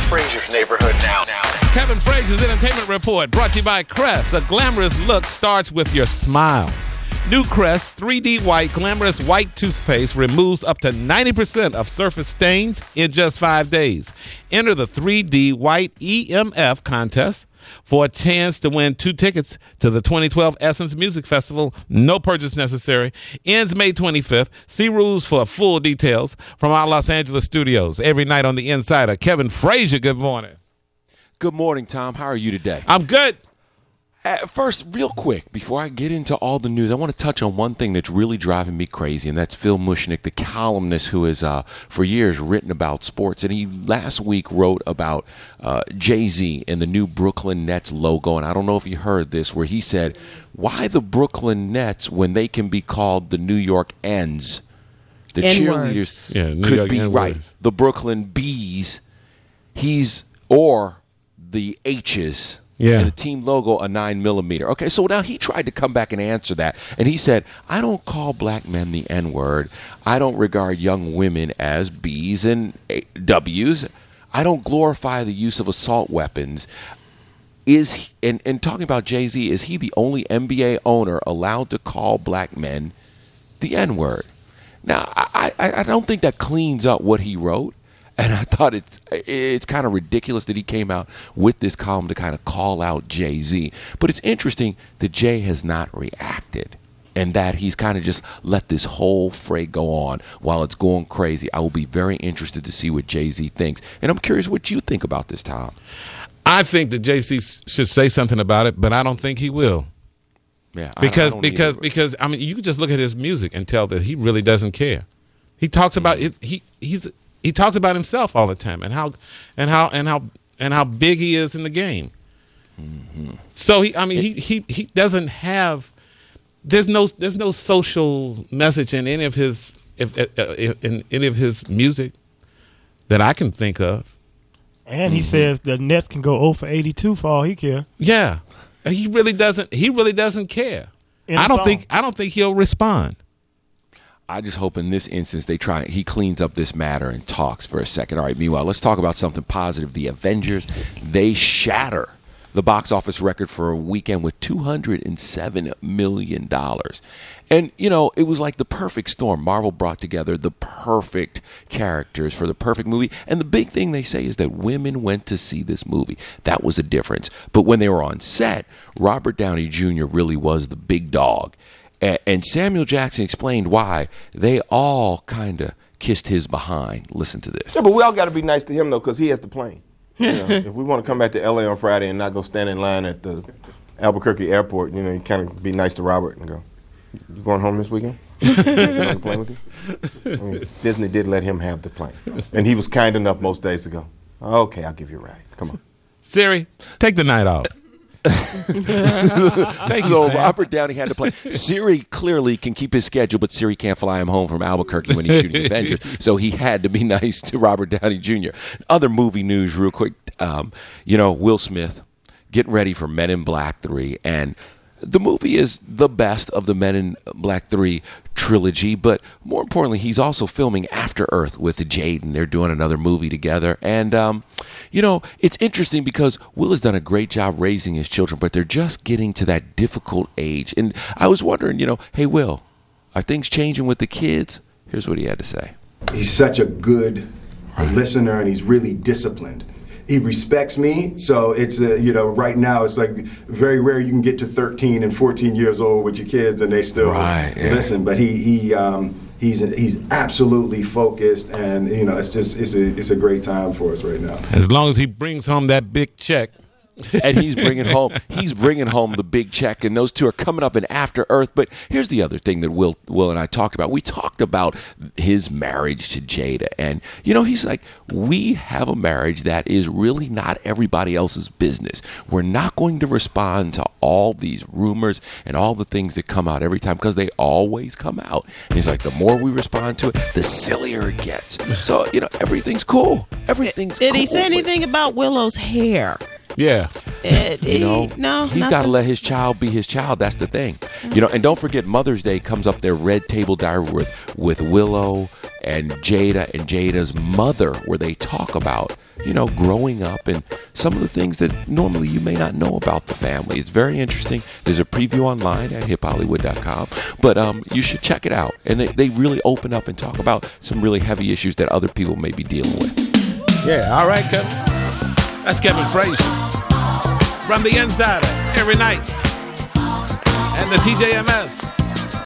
Frazier's neighborhood now. Kevin Frazier's Entertainment Report, brought to you by Crest. A glamorous look starts with your smile. New Crest 3D White Glamorous White Toothpaste removes up to 90% of surface stains in just 5 days. Enter the 3D White EMF contest for a chance to win 2 tickets to the 2012 Essence Music Festival. No purchase necessary. Ends May 25th. See rules for full details from our Los Angeles studios. Every night on The Insider, Kevin Frazier, good morning. Good morning, Tom. How are you today? I'm good. First, real quick, before I get into all the news, I want to touch on one thing that's really driving me crazy, and that's Phil Mushnick, the columnist who has, for years, written about sports. And he last week wrote about Jay-Z and the new Brooklyn Nets logo. And I don't know if you heard this, where he said, why the Brooklyn Nets when they can be called the New York Ends? The cheerleaders could be right. The Brooklyn Bees, or the H's. Yeah. And the team logo, a 9mm. Okay, so now he tried to come back and answer that. And he said, I don't call black men the N-word. I don't regard young women as B's and W's. I don't glorify the use of assault weapons. And talking about Jay-Z, is he the only NBA owner allowed to call black men the N-word? Now, I don't think that cleans up what he wrote. And I thought it's kind of ridiculous that he came out with this column to kind of call out Jay-Z. But it's interesting that Jay has not reacted and that he's kind of just let this whole fray go on while it's going crazy. I will be very interested to see what Jay-Z thinks. And I'm curious what you think about this, Tom. I think that Jay-Z should say something about it, but I don't think he will. Yeah, because I mean, you can just look at his music and tell that he really doesn't care. He talks about He talks about himself all the time and how big he is in the game. Mm-hmm. So he doesn't have. There's no social message in any of his in any of his music that I can think of. And he says the Nets can go 0 for 82 for all he care. Yeah, he really doesn't. He really doesn't care. I don't think he'll respond. I just hope in this instance he cleans up this matter and talks for a second. All right, meanwhile, let's talk about something positive. The Avengers, they shatter the box office record for a weekend with $207 million. And, it was like the perfect storm. Marvel brought together the perfect characters for the perfect movie. And the big thing they say is that women went to see this movie. That was a difference. But when they were on set, Robert Downey Jr. really was the big dog. And Samuel Jackson explained why they all kind of kissed his behind. Listen to this. Yeah, but we all got to be nice to him, though, because he has the plane. If we want to come back to L.A. on Friday and not go stand in line at the Albuquerque airport, you kind of be nice to Robert and go, you going home this weekend? You on the plane with you? Disney did let him have the plane. And he was kind enough most days to go, okay, I'll give you a ride. Come on. Siri, take the night off. Thank you. So Robert Downey had to play. Siri clearly can keep his schedule, but Siri can't fly him home from Albuquerque when he's shooting Avengers. So he had to be nice to Robert Downey Jr. Other movie news, real quick. Will Smith getting ready for Men in Black 3, and the movie is the best of the Men in Black 3 trilogy, but more importantly, he's also filming After Earth with Jaden. They're doing another movie together. And, it's interesting because Will has done a great job raising his children, but they're just getting to that difficult age. And I was wondering, hey, Will, are things changing with the kids? Here's what he had to say. He's such a good listener, and he's really disciplined. He respects me, so it's right now it's like very rare you can get to 13 and 14 years old with your kids and they still listen. But he's absolutely focused, and it's a great time for us right now. As long as he brings home that big check. And he's bringing home the big check, and those two are coming up in After Earth. But here's the other thing that Will and I talked about. We talked about his marriage to Jada, and he's like, we have a marriage that is really not everybody else's business. We're not going to respond to all these rumors and all the things that come out every time, because they always come out. And he's like, the more we respond to it, the sillier it gets. So everything's cool. Did he say anything about Willow's hair? Yeah. No, he's got to let his child be his child. That's the thing. And don't forget, Mother's Day comes up there. Red Table Diary with Willow, and Jada's mother, where they talk about, growing up and some of the things that normally you may not know about the family. It's very interesting. There's a preview online at hiphollywood.com, but you should check it out. And they really open up and talk about some really heavy issues that other people may be dealing with. Yeah, all right, Kevin. That's Kevin Frazier from The Insider every night. And the TJMS.